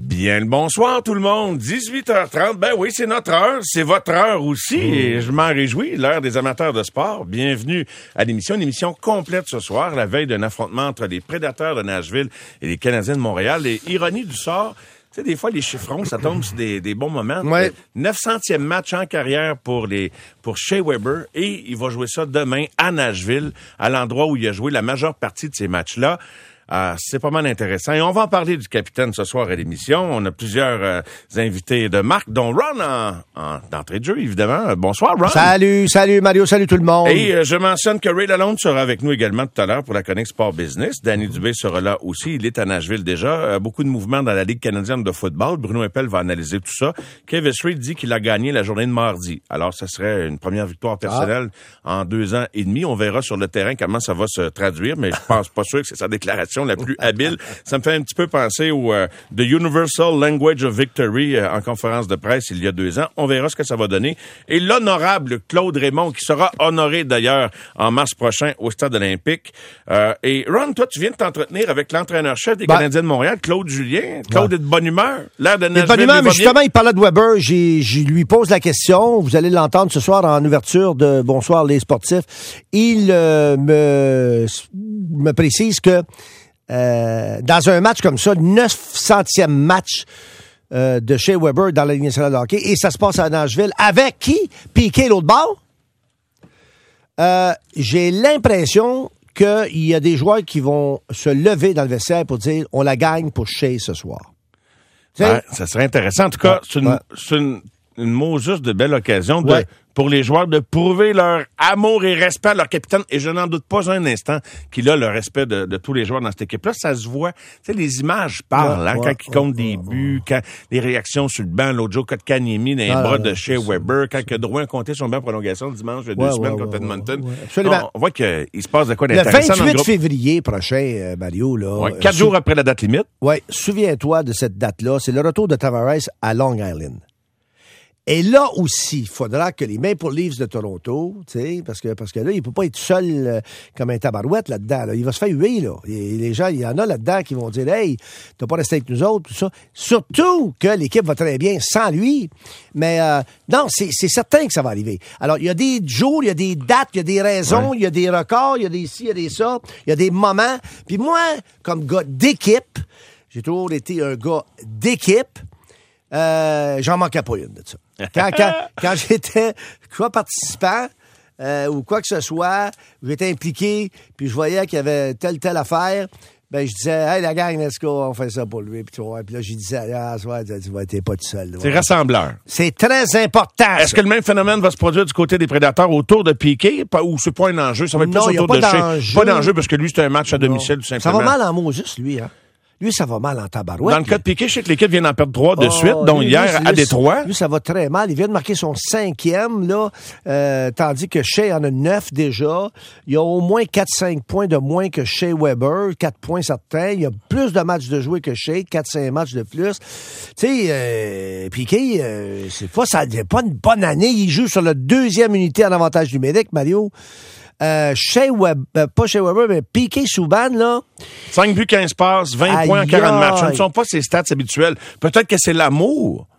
Bien le bonsoir tout le monde, 18h30, ben oui, c'est notre heure, c'est votre heure aussi, et je m'en réjouis, l'heure des amateurs de sport. Bienvenue à l'émission, une émission complète ce soir, la veille d'un affrontement entre les Prédateurs de Nashville et les Canadiens de Montréal. Et ironie du sort, tu sais, des fois, les chiffrons, ça tombe sur des bons moments. Ouais. 900e match en carrière pour Shea Weber, et il va jouer ça demain à Nashville, à l'endroit où il a joué la majeure partie de ces matchs-là. C'est pas mal intéressant. Et on va en parler du capitaine ce soir à l'émission. On a plusieurs invités de marque, dont Ron d'entrée de jeu, évidemment. Bonsoir, Ron. Salut Mario, salut tout le monde. Et je mentionne que Ray Lalonde sera avec nous également tout à l'heure pour la chronique Sport Business. Danny Dubé sera là aussi. Il est à Nashville déjà. Beaucoup de mouvements dans la Ligue canadienne de football. Bruno Eppel va analyser tout ça. Kevin Street dit qu'il a gagné la journée de mardi. Alors, ça serait une première victoire personnelle en 2 ans et demi. On verra sur le terrain comment ça va se traduire, mais je pense pas sûr que c'est sa déclaration la plus habile. Ça me fait un petit peu penser au The Universal Language of Victory en conférence de presse il y a 2 ans. On verra ce que ça va donner. Et l'honorable Claude Raymond, qui sera honoré d'ailleurs en mars prochain au Stade olympique. Et Ron, toi, tu viens de t'entretenir avec l'entraîneur-chef des Canadiens de Montréal, Claude Julien. Claude est de bonne humeur. L'air de Nashville. De bonne humeur, mais justement, il parlait de Weber. Je lui pose la question. Vous allez l'entendre ce soir en ouverture de Bonsoir les sportifs. Il me précise que dans un match comme ça, 900e match de Shea Weber dans la Ligue nationale de hockey, et ça se passe à Nashville, avec qui? Piqué l'autre bord? J'ai l'impression qu'il y a des joueurs qui vont se lever dans le vestiaire pour dire on la gagne pour Shea ce soir. Ouais, ça serait intéressant. En tout cas, c'est une mot juste de belle occasion pour les joueurs de prouver leur amour et respect à leur capitaine. Et je n'en doute pas un instant qu'il a le respect de tous les joueurs dans cette équipe-là. Ça se voit. Tu sais, les images parlent, quand ils comptent des buts, quand les réactions sur le banc, l'autre jour, Kotkaniemi dans les bras de Shea Weber, quand Drouin comptait son banc prolongation le dimanche de 2 semaines contre Edmonton. On voit qu'il se passe de quoi d'intéressant. Le 28 février prochain, Mario, là. 4 jours après la date limite. Oui, souviens-toi de cette date-là. C'est le retour de Tavares à Long Island. Et là aussi, il faudra que les Maple Leafs de Toronto, tu sais, parce que là, il peut pas être seul comme un tabarouette là-dedans. Là. Il va se faire huer, là. Et les gens, il y en a là-dedans qui vont dire « Hey, t'as pas resté avec nous autres, tout ça. » Surtout que l'équipe va très bien sans lui. Mais non, c'est certain que ça va arriver. Alors, il y a des jours, il y a des dates, il y a des raisons, il y a des records, il y a des ci, il y a des ça, il y a des moments. Puis moi, comme gars d'équipe, j'ai toujours été un gars d'équipe. J'en manquais pas une de ça. Quand j'étais participant ou quoi que ce soit, j'étais impliqué, puis je voyais qu'il y avait telle affaire, ben je disais hey la gang, let's go, on fait ça pour lui, puis là je disais tu vas être pas tout seul. C'est rassembleur. C'est très important. Est-ce que le même phénomène va se produire du côté des Prédateurs autour de Piqué, ou c'est pas un enjeu, ça va être plus autour de Shea? Pas d'enjeu parce que lui c'est un match à domicile tout simplement. Ça va mal en mots juste lui, hein. Lui, ça va mal en tabarouette. Dans le cas de Piqué, je sais que l'équipe vient d'en perdre 3 de suite, dont hier à Détroit. Lui, ça va très mal. Il vient de marquer son 5e, là, tandis que Shea en a 9 déjà. Il y a au moins 4-5 points de moins que Shea Weber, 4 points certains. Il y a plus de matchs de jouer que Shea, 4-5 matchs de plus. Tu sais, Piqué, c'est pas une bonne année. Il joue sur la 2e unité en avantage numérique, Mario. Shea Weber, pas Shea Weber, mais Piqué Souban, là. 5 buts, 15 passes, 20 points en 40 matchs. Ce ne sont pas ses stats habituels. Peut-être que c'est l'amour.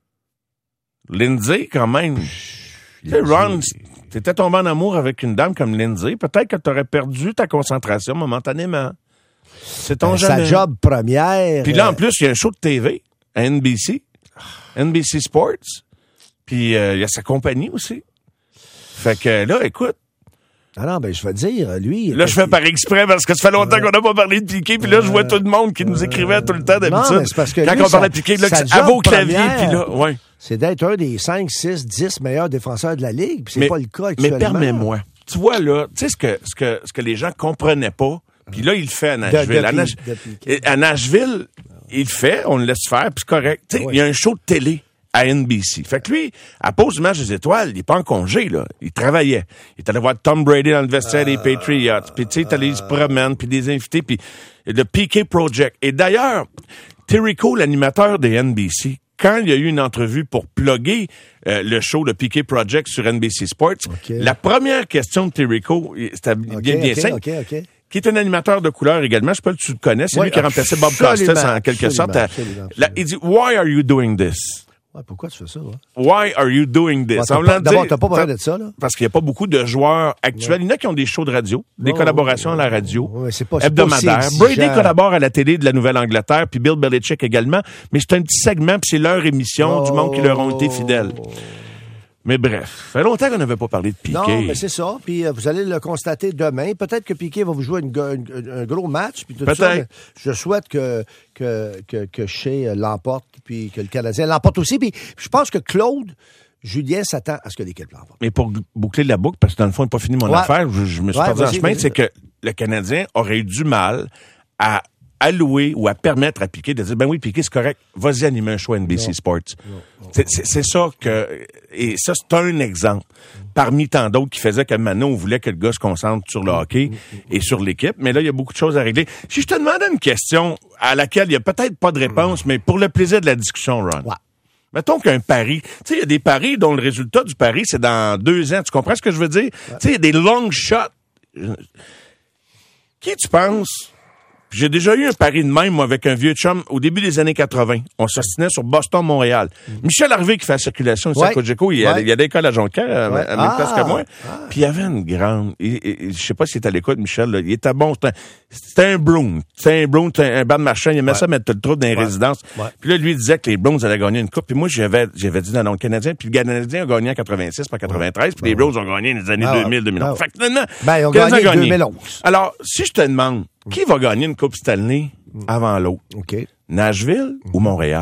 Lindsay, quand même. Tu sais, Ron, t'étais tombé en amour avec une dame comme Lindsay. Peut-être que t'aurais perdu ta concentration momentanément. C'est ton jamais. Sa job première. Puis là, en plus, il y a un show de TV à NBC. NBC Sports. Puis il y a sa compagnie aussi. Fait que là, écoute. Ah non, ben je vais te dire, lui... Là, je fais par exprès parce que ça fait longtemps qu'on n'a pas parlé de Piqué, puis là, je vois tout le monde qui nous écrivait tout le temps d'habitude. Non, mais c'est parce que quand lui, on parlait de Piqué, là, à vos claviers, puis là, ouais. C'est d'être un des 5, 6, 10 meilleurs défenseurs de la Ligue, puis c'est pas le cas actuellement. Mais permets-moi, tu vois, là, tu sais ce que les gens comprenaient pas, puis là, il le fait à Nashville. À Nashville, il le fait, on le laisse faire, puis c'est correct. Tu sais, il y a un show de télé à NBC. Fait que lui, à pause du match des étoiles, il est pas en congé, là. Il travaillait. Il est allé voir Tom Brady dans le vestiaire des Patriots. Puis tu sais, il est allé, il se promène, puis des invités, puis le Piqué Project. Et d'ailleurs, Terry Cole, l'animateur des NBC, quand il y a eu une entrevue pour plugger le show, le Piqué Project sur NBC Sports, la première question de Terry Cole, c'était bien simple. qui est un animateur de couleur également. Je sais pas si tu le connais. C'est lui qui a remplacé Bob Costas en quelque sorte. Il dit, Why are you doing this? Ouais, pourquoi tu fais ça? Why are you doing this? D'abord, t'as pas parlé de ça, là? Parce qu'il n'y a pas beaucoup de joueurs actuels. Il y en a qui ont des shows de radio, des collaborations à la radio, hebdomadaires. Brady collabore à la télé de la Nouvelle-Angleterre, puis Bill Belichick également. Mais c'est un petit segment, puis c'est leur émission du monde qui leur ont été fidèles. Mais bref, ça fait longtemps qu'on n'avait pas parlé de Piqué. Non, mais c'est ça. Puis vous allez le constater demain. Peut-être que Piqué va vous jouer un gros match. Puis tout ça. Je souhaite que Shea l'emporte, puis que le Canadien l'emporte aussi. Puis je pense que Claude Julien s'attend à ce que l'équipe l'emporte. Mais pour boucler la boucle, parce que dans le fond, il n'a pas fini mon affaire, je me suis perdu en chemin, c'est que le Canadien aurait eu du mal à allouer ou à permettre à Piqué de dire, ben oui, Piqué, c'est correct, vas-y animer un show NBC Sports. Non. C'est ça que... Et ça, c'est un exemple parmi tant d'autres qui faisait que maintenant, on voulait que le gars se concentre sur le hockey et sur l'équipe. Mais là, il y a beaucoup de choses à régler. Si je te demandais une question à laquelle il n'y a peut-être pas de réponse, mais pour le plaisir de la discussion, Ron. Ouais. Mettons qu'un pari, tu sais, il y a des paris dont le résultat du pari, c'est dans 2 ans. Tu comprends ce que je veux dire? Tu sais, il y a des long shots. Qui tu penses... J'ai déjà eu un pari de même, moi, avec un vieux chum, au début des années 80. On s'ostinait sur Boston-Montréal. Michel Harvey, qui fait la circulation ici à Cogeco, il y a des écoles à Jonquière, à la même place que moi. Puis il y avait une grande... je sais pas si c'était à l'écoute, Michel, là, il était bon. C'était un Brown. C'était un banc de marchand. Il aimait ça mettre le trou dans les résidences. Puis là, lui, il disait que les Browns allaient gagner une coupe. Puis moi, j'avais dit non, le Canadien. Puis le Canadien a gagné en 86 par 93. Puis les Browns ont gagné dans les années 2000, 2011. Fait que finalement, ils ont gagné en 2011. Alors, si je te demande, qui va gagner une Coupe Stanley avant l'autre? Okay. Nashville ou Montréal?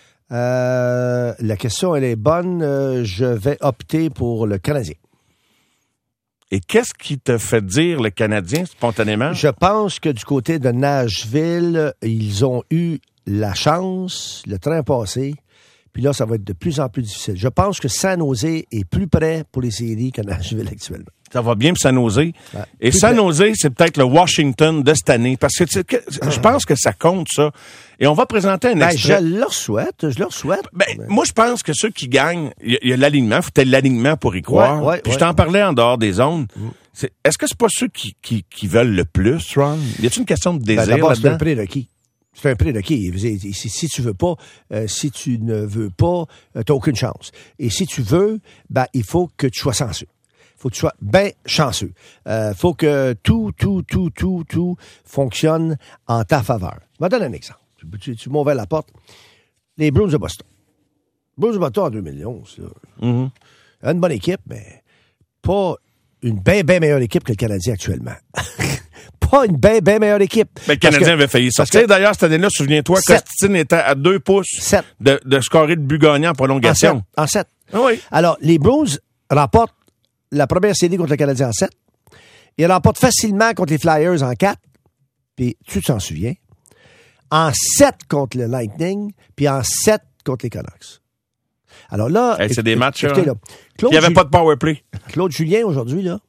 La question, elle est bonne. Je vais opter pour le Canadien. Et qu'est-ce qui te fait dire le Canadien spontanément? Je pense que du côté de Nashville, ils ont eu la chance, le train passé. Puis là, ça va être de plus en plus difficile. Je pense que San Jose est plus prêt pour les séries que Nashville actuellement. Ça va bien pour San Jose. Ouais. Et San Jose, c'est peut-être le Washington de cette année. Parce que je pense que ça compte, ça. Et on va présenter un extrait. Je leur souhaite. Moi, je pense que ceux qui gagnent, il y a l'alignement. Il faut peut-être l'alignement pour y croire. Puis je t'en parlais en dehors des zones. Est-ce que c'est pas ceux qui veulent le plus, Ron? Y a-t-il une question de désir d'abord, là-dedans? C'est un prérequis. C'est un prérequis. Si tu veux pas, si tu ne veux pas, t'as aucune chance. Et si tu veux, il faut que tu sois chanceux. Faut que tu sois bien chanceux. Faut que tout fonctionne en ta faveur. Je vais te donner un exemple. Tu m'as ouvert la porte. Les Bruins de Boston. Bruins de Boston en 2011. Une bonne équipe, mais pas une bien meilleure équipe que le Canadien actuellement. Pas une bien meilleure équipe. Mais le Canadien avait failli sortir. D'ailleurs, cette année-là, souviens-toi, Costine était à 2 pouces de scorer de but gagnant en prolongation. En 7. Oui. Alors, les Bruins remportent la première série contre le Canadien en 7. Ils remportent facilement contre les Flyers en 4. Puis, tu t'en souviens. En 7 contre le Lightning, puis en 7 contre les Canucks. Alors là... c'est des matchs, écoutez, là. Il n'y avait pas de power play. Claude Julien, aujourd'hui, là,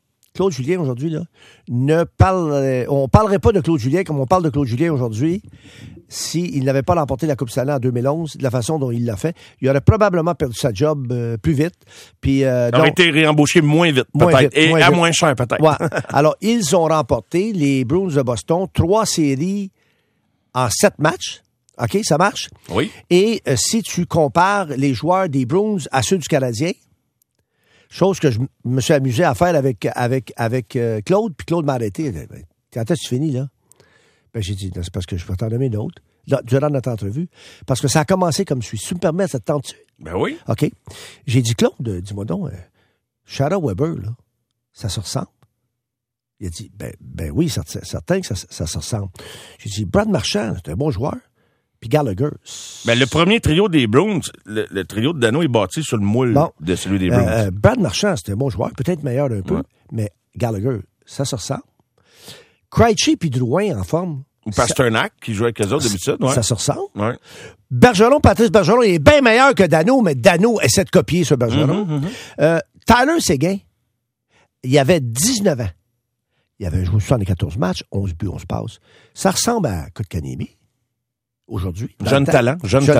on parlerait pas de Claude Julien comme on parle de Claude Julien aujourd'hui s'il n'avait pas remporté la Coupe Stanley en 2011 de la façon dont il l'a fait. Il aurait probablement perdu sa job plus vite. Puis, aurait été réembauché moins vite, peut-être. Et à moins cher, peut-être. Ouais. Alors, ils ont remporté, les Bruins de Boston, 3 séries en 7 matchs. OK, ça marche? Oui. Et si tu compares les joueurs des Bruins à ceux du Canadien, chose que je me suis amusé à faire avec Claude, puis Claude m'a arrêté. Quand est-ce que tu finis, là? J'ai dit, c'est parce que je vais t'en nommer d'autres, durant notre entrevue. Parce que ça a commencé comme suit. Si tu me permets, ça te tente-tu? Ben oui. OK. J'ai dit, Claude, dis-moi donc, Shara Weber, là, ça se ressemble? Il a dit, ben oui, certain que ça se ressemble. J'ai dit, Brad Marchand, c'est un bon joueur. Puis Gallagher. Ben, le premier trio des Bruins, le trio de Dano est bâti sur le moule de celui des Bruins. Brad Marchand, c'était un bon joueur, peut-être meilleur un peu, mais Gallagher, ça se ressemble. Krejci puis Drouin en forme. Ou Pasternak, qui jouait avec eux autres d'habitude. Ouais. Ça se ressemble. Ouais. Patrice Bergeron, il est bien meilleur que Dano, mais Dano essaie de copier ce Bergeron. Tyler Seguin, il avait 19 ans. Il avait joué 74 matchs, 11 buts, 11 passes. Ça ressemble à Kotkaniemi. Aujourd'hui. Jeune talent.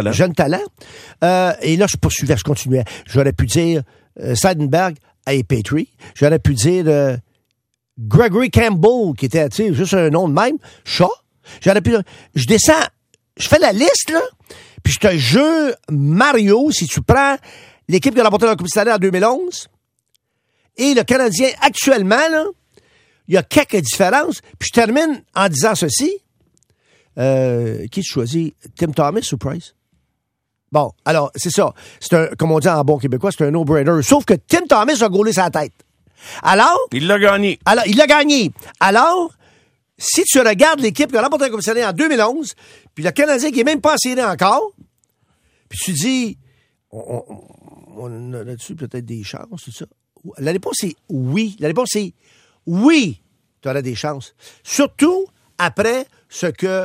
Et là, je poursuivais, je continuais. J'aurais pu dire Seidenberg et Petrie. J'aurais pu dire Gregory Campbell, qui était, tu sais, juste un nom de même, Shaw. Je descends, je fais la liste, là, puis je te jure, Mario, si tu prends l'équipe qui a remporté la Coupe Stanley en 2011 et le Canadien actuellement, là, il y a quelques différences. Puis je termine en disant ceci. Qui tu choisis? Tim Thomas ou Price? Bon, alors, c'est ça. Comme on dit en bon québécois, c'est un no-brainer. Sauf que Tim Thomas a gaulé sa tête. Alors... Il l'a gagné. Alors, si tu regardes l'équipe qui a remporté la Coupe Stanley en 2011, puis le Canadien qui n'est même pas en série encore, puis tu dis, on a-tu peut-être des chances, tout ça? La réponse est oui. Oui, tu aurais des chances. Surtout après ce que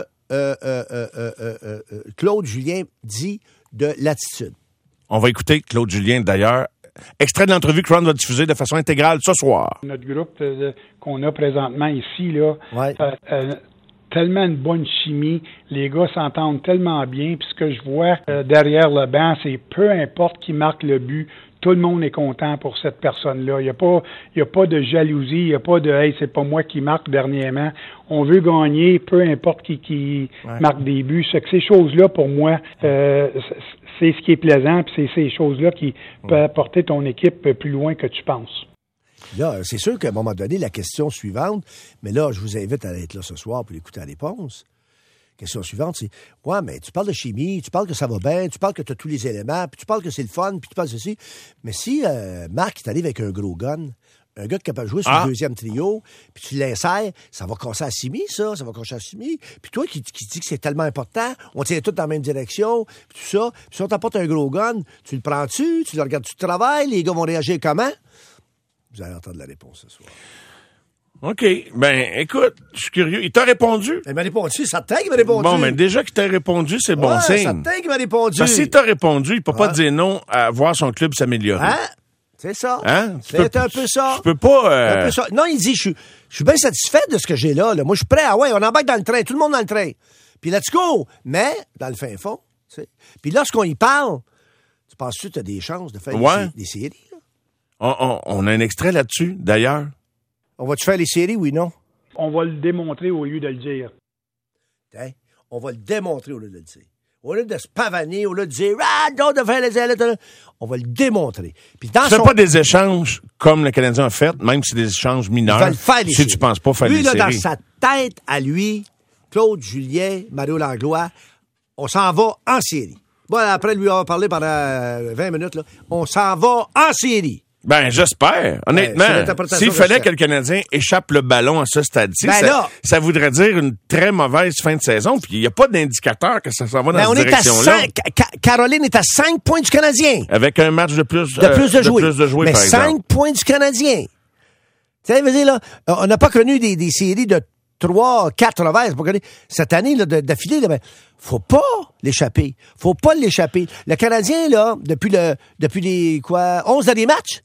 Claude Julien dit de l'attitude. On va écouter Claude Julien, d'ailleurs. Extrait de l'entrevue que Ron va diffuser de façon intégrale ce soir. Notre groupe qu'on a présentement ici, là, ouais. Tellement une bonne chimie. Les gars s'entendent tellement bien. Puis ce que je vois derrière le banc, c'est peu importe qui marque le but, tout le monde est content pour cette personne-là. Il n'y a pas de jalousie, il n'y a pas de « hey, c'est pas moi qui marque dernièrement ». On veut gagner, peu importe qui marque des buts. C'est que ces choses-là, pour moi, c'est ce qui est plaisant, puis c'est ces choses-là qui peuvent apporter ton équipe plus loin que tu penses. Là, c'est sûr qu'à un moment donné, la question suivante, mais là, je vous invite à être là ce soir pour écouter la réponse. Question suivante, c'est « Ouais, mais tu parles de chimie, tu parles que ça va bien, tu parles que tu as tous les éléments, puis tu parles que c'est le fun, puis tu parles de ceci. Mais si Marc t'arrive avec un gros gun, un gars qui est capable de jouer sur le deuxième trio, puis tu l'insères, ça va casser la chimie, ça va casser la chimie. Puis toi qui dis que c'est tellement important, on tient tous dans la même direction, puis tout ça. Puis si on t'apporte un gros gun, tu le prends-tu, tu le regardes-tu de travail, les gars vont réagir comment? » Vous allez entendre la réponse ce soir. OK. Ben, écoute, je suis curieux. Il t'a répondu? Il m'a répondu. Ça te qu'il m'a répondu. Bon, mais déjà qu'il t'a répondu, c'est bon signe. Ça te qu'il m'a répondu. Parce que s'il t'a répondu, il peut pas dire non à voir son club s'améliorer. Hein? C'est ça. Hein? C'est un peu ça. Tu peux pas... Un peu ça. Non, il dit, je suis bien satisfait de ce que j'ai là. Moi, je suis prêt. Ah ouais, on embarque dans le train. Tout le monde dans le train. Puis let's go. Mais, dans le fin fond, tu sais. Puis lorsqu'on y parle, tu penses-tu que tu as des chances de faire des séries? Là? On a un extrait là-dessus, d'ailleurs. On va-tu faire les séries, oui, non? On va le démontrer au lieu de le dire. Hein? On va le démontrer au lieu de le dire. Au lieu de se pavaner, au lieu de dire « Ah, non, de faire les ailes, on va le démontrer. » Puis dans pas des échanges comme le Canadien a fait, même si c'est des échanges mineurs. Il va le faire, les séries. Tu penses pas faire lui, les là, séries. Dans sa tête à lui, Claude Julien, Mario Langlois, on s'en va en série. Bon, après lui avoir parlé pendant 20 minutes, là, on s'en va en série. Ben, j'espère. Honnêtement, s'il fallait que le Canadien échappe le ballon à ce stade-ci, ça voudrait dire une très mauvaise fin de saison. Puis il n'y a pas d'indicateur que ça s'en va dans cette direction-là. Caroline est à 5 points du Canadien. Avec un match de plus de jouer, mais par exemple. 5 points du Canadien. Tu sais, veux dire, là, on n'a pas connu des séries de 3, 4 revers. Cette année, là, d'affilée, là, ben, faut pas l'échapper. Faut pas l'échapper. Le Canadien, là, depuis les 11 derniers matchs,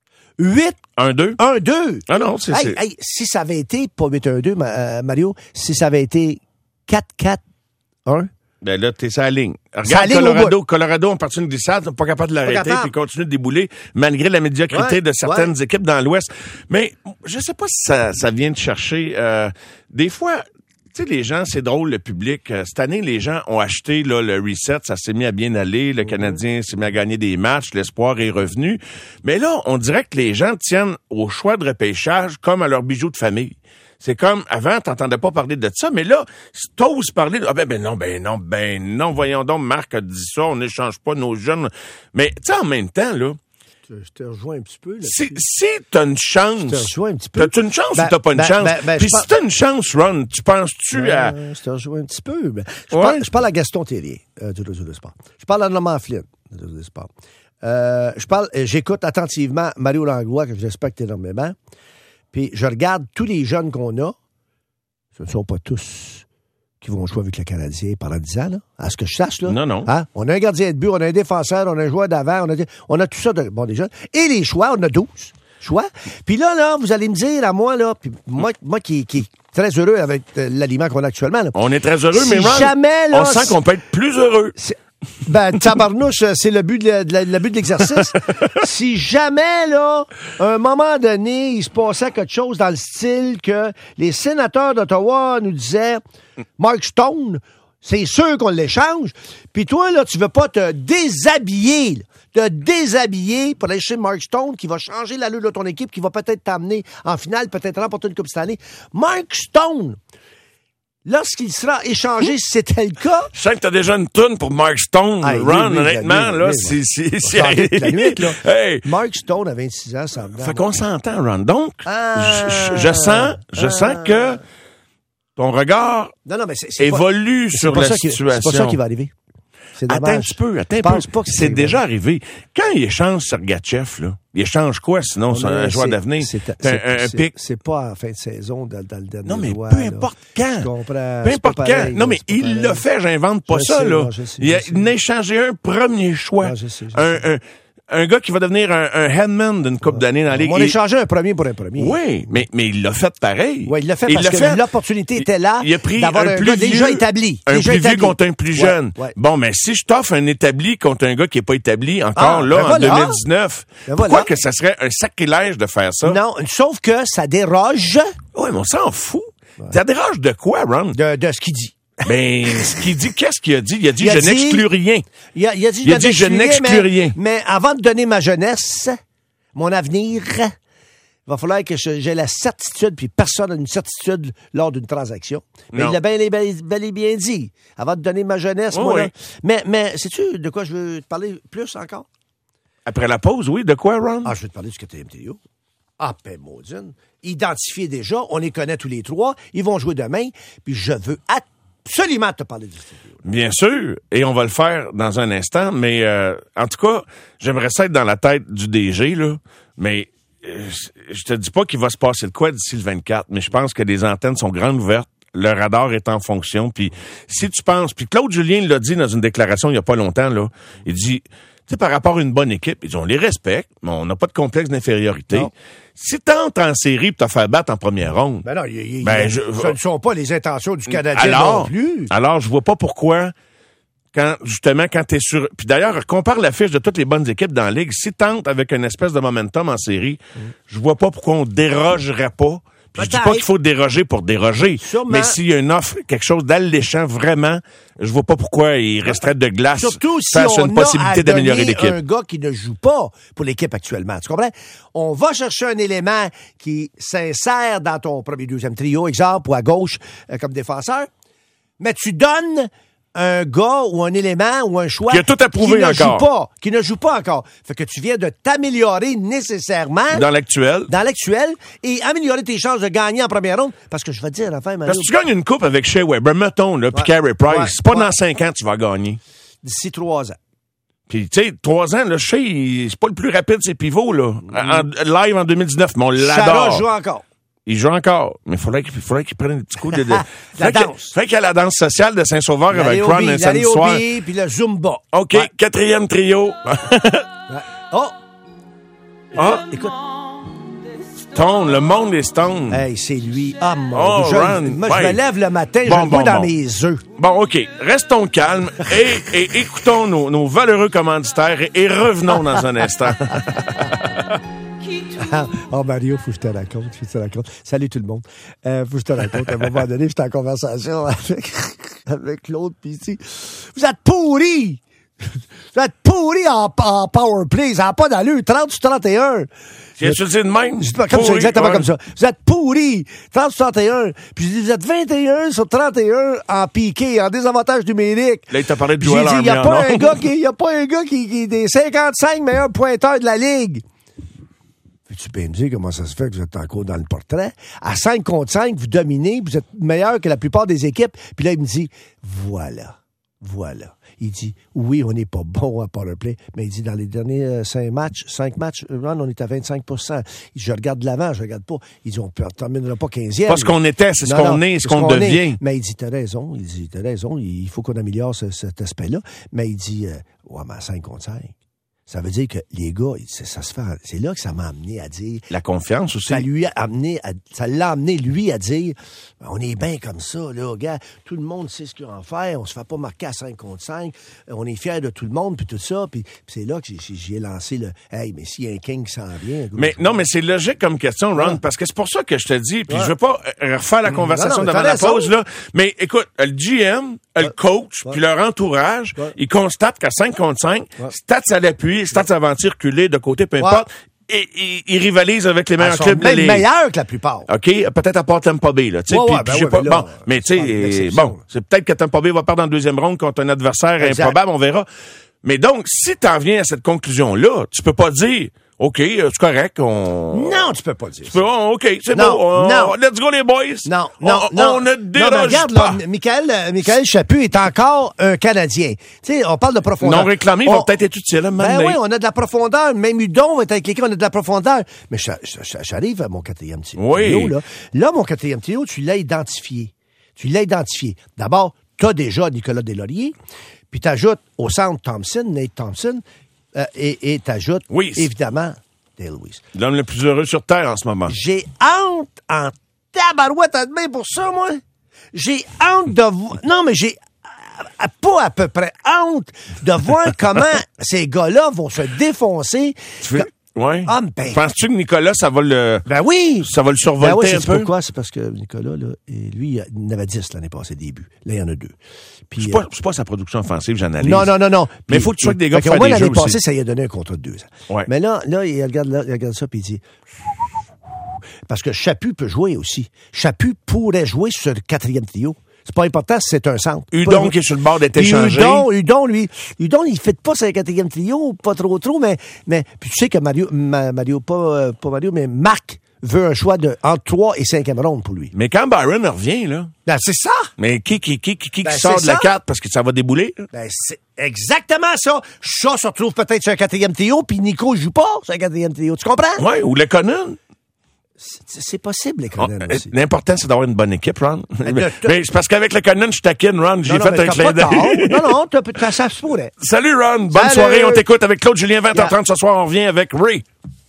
1-2. Ah non, c'est... si ça avait été, pas 8-1-2, Mario, si ça avait été 4-4-1... Ben là, t'es sur la ligne. Regarde Colorado ont parti une glissade, ils sont pas capables de l'arrêter, puis ils continuent de débouler, malgré la médiocrité de certaines équipes dans l'Ouest. Mais je sais pas si ça vient de chercher... des fois... Tu sais, les gens, c'est drôle, le public. Cette année, les gens ont acheté là, le reset, ça s'est mis à bien aller. Le Canadien s'est mis à gagner des matchs, l'espoir est revenu. Mais là, on dirait que les gens tiennent au choix de repêchage comme à leurs bijoux de famille. C'est comme, avant, t'entendais pas parler de ça, mais là, t'oses parler de, ben non, voyons donc, Marc a dit ça, on n'échange pas nos jeunes. Mais, tu sais, en même temps, là, je te rejoins un petit peu. Si t'as une chance... Je te rejoins un petit peu. T'as-tu une chance ou t'as pas une chance? Puis si t'as une chance, Ron, tu penses-tu à... Je te rejoins un petit peu. Je parle à Gaston Thériault du Réseau de Sport. Je parle à Norman Flynn du Réseau de Sport. J'écoute attentivement Mario Langlois, que je respecte énormément. Puis je regarde tous les jeunes qu'on a. Ce ne sont pas tous qui vont jouer avec le Canadien pendant 10 ans, là. À ce que je sache, là. Non. Hein? On a un gardien de but, on a un défenseur, on a un joueur d'avant, on a tout ça des jeunes. Et les choix, on a 12 choix. Puis là, vous allez me dire à moi, là, puis moi qui est très heureux avec l'aliment qu'on a actuellement, là. On est très heureux, mais jamais, là, on sent qu'on peut être plus heureux. Tabarnouche, c'est le but le but de l'exercice. Si jamais, là, à un moment donné, il se passait quelque chose dans le style que les sénateurs d'Ottawa nous disaient Mark Stone, c'est sûr qu'on l'échange. Puis toi, là, tu veux pas te déshabiller, pour aller chez Mark Stone, qui va changer l'allure de ton équipe, qui va peut-être t'amener en finale, peut-être remporter une Coupe cette année. Mark Stone, lorsqu'il sera échangé, si c'était le cas... Je sens que t'as déjà une toune pour Mark Stone, Ron, honnêtement, là, c'est... la nuit, là. Hey. Mark Stone a 26 ans, ça me Fait qu'on s'entend, Ron. Donc, je sens que ton regard évolue sur la situation. C'est pas ça qui va arriver. Attends un petit peu. C'est déjà arrivé. Quand il échange Sergachev, là, il échange quoi, sinon, c'est un joueur d'avenir? Un pic. C'est pas en fin de saison dans le dernier Non, mais joueur, peu importe quand. Je comprends. Peu importe quand. Non, mais il l'a fait, j'invente pas ça, là. Il a échangé un premier choix. Un gars qui va devenir un headman d'une couple d'années dans la Ligue. On a échangé un premier pour un premier. Oui, mais il l'a fait pareil. Oui, il l'a fait parce que l'opportunité était là il a pris d'avoir un gars déjà établi. Un plus vieux contre un plus jeune. Ouais. Bon, mais si je t'offre un établi contre un gars qui est pas établi encore en 2019, pourquoi que ça serait un sacrilège de faire ça? Non, sauf que ça déroge. Oui, mais on s'en fout. Ouais. Ça déroge de quoi, Ron? De ce qu'il dit. Ben, qu'est-ce qu'il a dit? Il a dit, je n'exclus rien. Il a dit, je n'exclus rien. Mais avant de donner ma jeunesse, mon avenir, il va falloir que j'ai la certitude, puis personne n'a une certitude lors d'une transaction. Mais il l'a bel et bien dit. Avant de donner ma jeunesse, là. Mais sais-tu de quoi je veux te parler plus encore? Après la pause, oui. De quoi, Ron? Je veux te parler du quatrième trio. Ben, maudine. Identifiés déjà, on les connaît tous les trois. Ils vont jouer demain, puis je veux absolument te parler du studio. Bien sûr, et on va le faire dans un instant, mais en tout cas, j'aimerais ça être dans la tête du DG, là, mais je te dis pas qu'il va se passer de quoi d'ici le 24, mais je pense que les antennes sont grandes ouvertes, le radar est en fonction, puis si tu penses, puis Claude Julien l'a dit dans une déclaration il y a pas longtemps, là, il dit... Tu sais, par rapport à une bonne équipe, ils disent, on les respecte, mais on n'a pas de complexe d'infériorité. Non. Si t'entres en série pour te faire battre en première ronde... Ben non, ce ne sont pas les intentions du Canadien non plus. Alors, je vois pas pourquoi, quand t'es sur... Puis d'ailleurs, compare la fiche de toutes les bonnes équipes dans la Ligue. Si t'entres avec une espèce de momentum en série, je vois pas pourquoi on dérogerait pas. Puis je dis pas qu'il faut déroger pour déroger. Sûrement. Mais s'il y a une offre, quelque chose d'alléchant, vraiment, je vois pas pourquoi il resterait de glace face à une possibilité d'améliorer l'équipe. Un gars qui ne joue pas pour l'équipe actuellement. Tu comprends? On va chercher un élément qui s'insère dans ton premier, deuxième trio, exemple, ou à gauche, comme défenseur. Mais tu donnes un gars ou un élément ou un choix qui a tout approuvé qui ne joue pas encore. Fait que tu viens de t'améliorer nécessairement dans l'actuel et améliorer tes chances de gagner en première ronde. Parce que je vais te dire, enfin, parce que tu gagnes une coupe avec Shea Weber, mettons, là, puis Carey Price, c'est pas dans 5 ans que tu vas gagner. D'ici 3 ans. Puis, tu sais, 3 ans, là, Shea, c'est pas le plus rapide, ses pivots, là. Live en 2019, mais on l'adore. Chara joue encore. Il joue encore, mais il faudrait qu'il prenne un petit coup de la danse. Fait qu'il y a la danse sociale de Saint-Sauveur avec Ron un samedi soir. Puis le Zumba. OK, quatrième trio. Écoute. Stone, le monde est Stone. Hey, c'est lui. Mon Dieu. Moi, je me lève le matin, je le vois dans mes œufs. Bon, OK. Restons calmes et écoutons nos valeureux commanditaires et revenons dans un instant. Mario, faut que je te raconte. Salut tout le monde. Faut que je te raconte. À un moment donné, j'étais en conversation avec Claude, puis ici. Vous êtes pourris! Vous êtes pourris en power play. Ça n'a pas d'allure. 30-31. Tu dis de même? Comme ça, exactement comme ça. Vous êtes pourris. 30-31. Puis je dis, vous êtes 21 sur 31 en piqué, en désavantage numérique. Là, il t'a parlé de Joël Armia. Il n'y a pas un gars qui est des 55 meilleurs pointeurs de la Ligue. Peux-tu bien me dire comment ça se fait que vous êtes encore dans le portrait? À 5 contre 5, vous dominez, vous êtes meilleur que la plupart des équipes. Puis là, il me dit, voilà. Il dit, oui, on n'est pas bon à powerplay, mais il dit, dans les derniers 5 matchs, on est à 25%. Je regarde de l'avant, je regarde pas. Il dit, on ne terminera pas 15e. Pas ce qu'on était, c'est ce qu'on est, ce qu'on devient. Mais il dit, t'as raison, il faut qu'on améliore cet aspect-là. Mais il dit, ouais, mais à 5 contre 5. Ça veut dire que les gars, ça se fait. C'est là que ça m'a amené à dire. La confiance aussi. Ça l'a amené, lui, à dire, on est bien comme ça, là, gars. Tout le monde sait ce qu'il y a à faire. On se fait pas marquer à 5 contre 5. On est fiers de tout le monde, puis tout ça. Puis c'est là que j'ai lancé le, hey, mais s'il y a un king qui s'en vient. Mais non, mais c'est logique comme question, Ron, parce que c'est pour ça que je te dis, puis je veux pas refaire la conversation devant la pause, là. Mais écoute, le GM, le coach, puis leur entourage, ils constatent qu'à 5 contre 5, stats à l'appui, stats avant tir reculé de côté, peu importe, et ils rivalisent avec les meilleurs clubs de la Ligue. Meilleurs que la plupart. OK, peut-être à part Tampa Bay, là, tu sais, mais tu sais, c'est peut-être que Tampa Bay va perdre en deuxième ronde contre un adversaire improbable, on verra. Mais donc, si t'en viens à cette conclusion-là, tu peux pas dire, OK, c'est correct, Non, tu peux pas dire ça. OK, c'est beau. Let's go, les boys. Non. On ne déroge regarde, pas. Là, Michael Chaput est encore un Canadien. Tu sais, on parle de profondeur. Non réclamé, il va peut-être être utile, hein, ben oui, on a de la profondeur. Même Hudon va être avec l'équipe, on a de la profondeur. Mais j'arrive à mon quatrième trio, là. Là, mon quatrième trio, tu l'as identifié. D'abord, t'as déjà Nicolas Deslauriers, puis t'ajoutes au centre Nate Thompson, et t'ajoutes, évidemment, Dale Weiss. L'homme le plus heureux sur Terre en ce moment. J'ai honte en tabarouette à demain pour ça, moi. J'ai honte de voir... Non, mais j'ai pas à peu près honte de voir comment ces gars-là vont se défoncer. Oui. Penses-tu que Nicolas, ça va le... Ben oui! Ça va le survolter un peu? Pourquoi? C'est parce que Nicolas, là, lui, il en avait 10 l'année passée, début. Là, il y en a 2. Puis, c'est pas sa production offensive, j'analyse. Non. Mais il faut que tu sois que des gars qui font des jeux l'année aussi. passée, ça lui a donné un contrat de 2 ans. Ouais. Mais là, il regarde ça, puis il dit... Parce que Chaput peut jouer aussi. Chaput pourrait jouer sur le quatrième trio. C'est pas important si c'est un centre. Hudon qui est sur le bord d'être échangé. Hudon, il ne fait pas sur le quatrième trio, pas trop, mais puis tu sais que Marc veut un choix entre 3 et 5e ronde pour lui. Mais quand Byron revient, là. Ben, c'est ça! Mais qui sort de la carte parce que ça va débouler? Ben, c'est exactement ça. Ça se retrouve peut-être sur un quatrième trio, puis Nico joue pas sur un quatrième trio. Tu comprends? Oui, ou Lekonen. C'est possible, les Conan aussi. L'important, c'est d'avoir une bonne équipe, Ron. Mais c'est parce qu'avec le Conan, je taquine, Ron. J'ai fait un clin d'œil. Non, ça se pourrait. Salut, Ron. Bonne soirée. On t'écoute avec Claude Julien, 20h30 ce soir. On revient avec Ray.